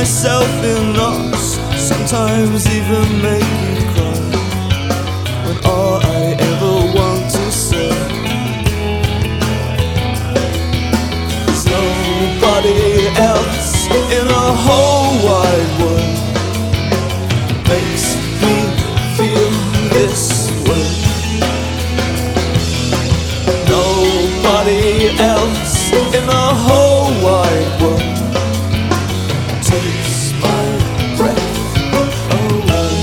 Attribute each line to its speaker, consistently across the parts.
Speaker 1: myself in knots, sometimes even make you cry, when all I ever want to say is nobody else in the whole wide world makes me feel this way. Nobody else in the whole wide world takes my breath away.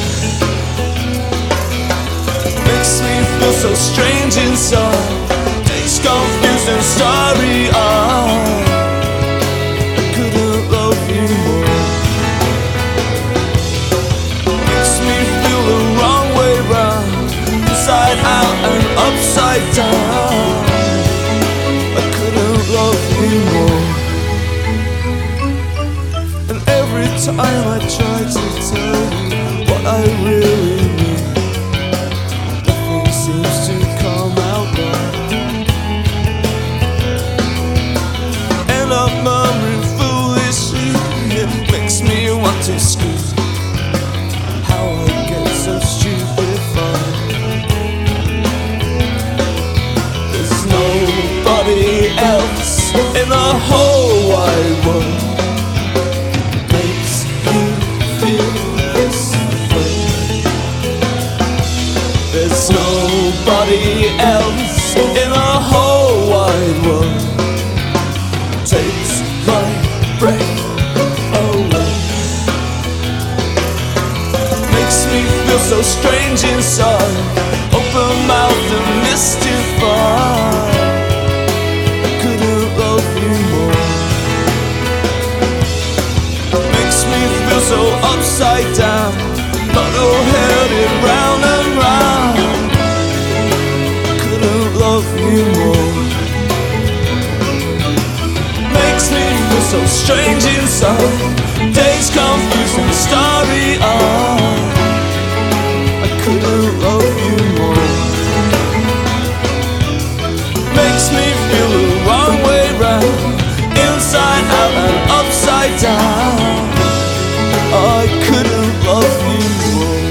Speaker 1: Makes me feel so strange inside, days confused and starry-eyed. I couldn't love you more. Makes me feel the wrong way round, inside out and upside down. I couldn't love you more. And every time I try to tell you what I really mean, nothing seems to come out right. End up murmuring foolishly, it makes me want to scream. How I get so stupefied. There's nobody else in the whole wide world makes you feel this way. There's nobody else in the whole wide world takes my breath away. Makes me feel so strange inside, open mouth and mystified. I couldn't love you more. Makes me feel so upside down, muddle-headed round and round. I couldn't love you more. Makes me feel so strange inside, days confused and starry-eyed. I couldn't love you more. Makes me feel the wrong way round, inside out and upside down. I couldn't love you more.